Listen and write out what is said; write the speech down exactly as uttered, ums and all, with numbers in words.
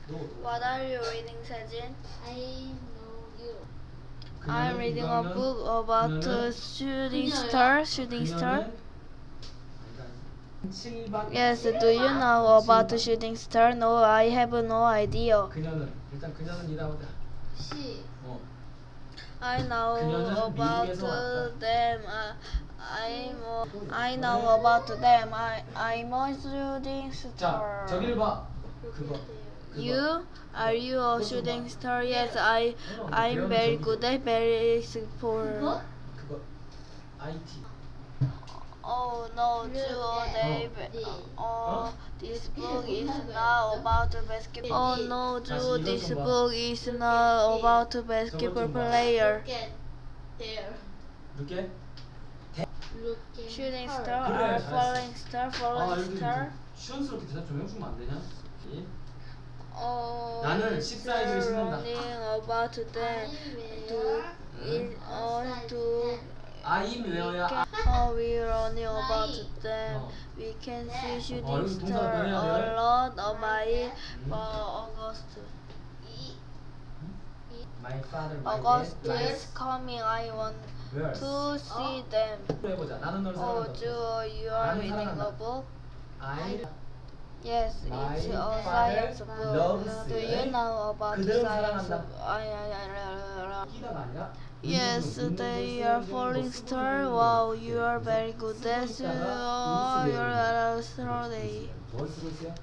What are you reading, 세진? I know you. I'm reading a book about uh, shooting star. Shooting star. Yes. Do you know about shooting star? No, I have no idea. 그녀는 일단 그녀는 이다 보자. She. 어. I know 그녀는 about 미국에서 왔다. them. Uh, I'm. Uh, I know about them. I I'm a shooting 자, star. 저기를 봐. 그거. You? Are you a shooting star? Yes, I. I'm very good at very sport. 그거? 그거. 아이티. Oh no, Joe, Dave. Oh, this book is not about basketball. Oh no, Joe, this book is not about basketball player. Look at there. 이렇게? Look at Shooting her. star, 그래, or 잘했어. falling star, 아, falling 여기 star. 시원스럽게 대답 좀 해주면 안 되냐? 이? Oh, 나는 십 사이즈를 신는다. learning about them. To it on to. I'm wear야. Oh, we learning about them. 어. We can see 어, shooting 여기 동사 star 변해야 돼. a lot of my 음. uh, August. My father, my August dad, is coming. I want where? to see them. 해보자. 나는 너를 Oh, 사랑한다. Joe, you are 나는 reading a 사랑한다. book? I Yes, My it's a father science book. loves Do it. you know about 그들은 science? 사랑한다. I, I, I, I, 끼다가 아니라 Yes, 음성으로, they 음성으로 are 쓰는 falling 거, star. 쓰고 Wow, 있는 you 거. are very good. 쓰고 That's 있다가 oh, 음수 you're 외우는 거. a story. 뭘 쓰고 있어요?